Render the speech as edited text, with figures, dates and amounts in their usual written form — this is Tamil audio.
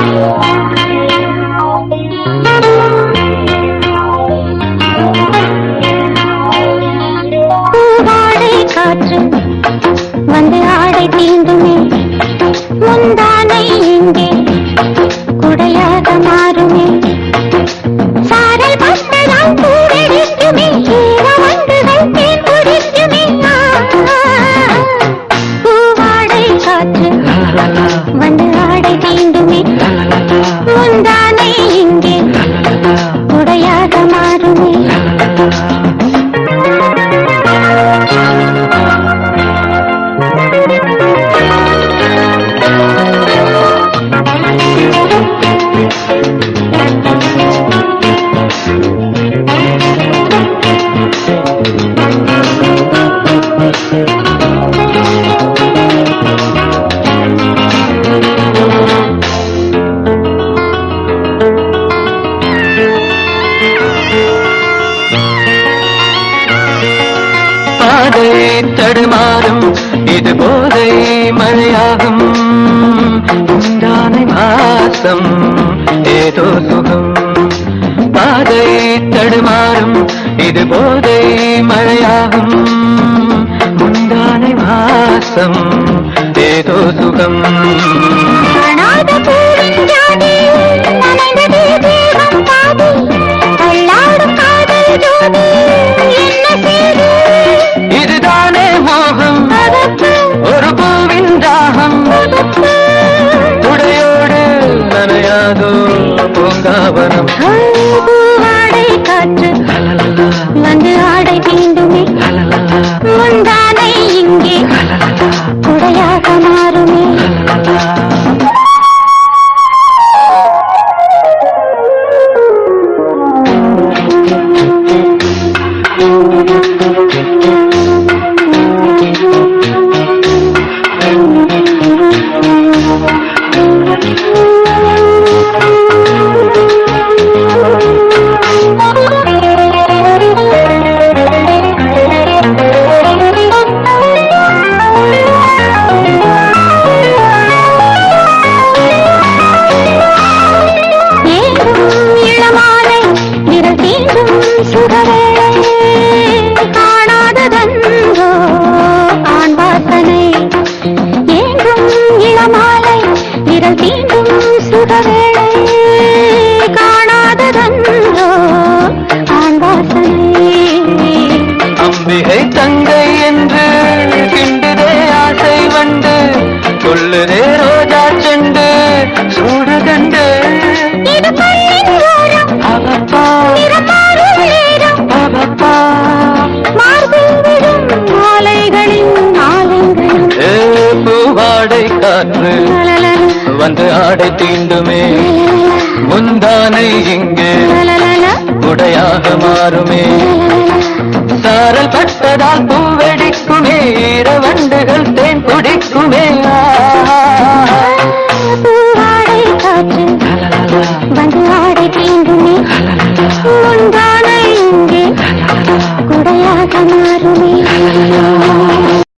காற்று வந்து ஆடை தீண்டுமே, முந்தானை இங்கே குடையாக மாறுமே, சாரல் பட்டதால் பூவெடிக்குமே, ஈரவண்டுகள் தேன் குடிக்குமே. பூவாடை காற்று வந்து ஆடை தீண்டுமே, முந்தானை இங்கே குடையாக மாறுமே. பாதை தடுமாறும் இது போதை மழையாகும், முந்தானை மாசம் ஏதோ சுகம். பாதை தடுமாறும் இது போதை மழையாகும், முந்தானை மாசம் ஏதோ சுகம். இதுதானே மோகம், ஒரு பூவின் தாகம், துடையோடு நனையாதோ பூங்காவனம். பூவாடை காற்று வந்து ஆடை தீண்டுமே, முந்தானை இங்கே குடையாக மாறுமே. காணாததன்றோ ஆண் வாசனை, ஏங்கும் இளமாலை விரல் தீண்டும் சுகவேளை, காணாததன்றோ ஆண் வாசனை. அம்பிகை தங்கை என்று கிண்டுதே ஆசை வண்டு, சொல்லுதே ரோஜா செண்டு சூடுகண்டு. இது பள்ளின் ஓரம் அவப்பா அவப்பா மார்பில் விடும் மாலைகளின் ஆலயங்களும். பூவாடை காற்று வந்து ஆடை தீண்டுமே, முந்தானை இங்கே குடையாக மாறுமே, சாரல் பட்டதால் பூவெடிக்குமே, ஈரவண்டுகள் தேன் குடிக்குமே.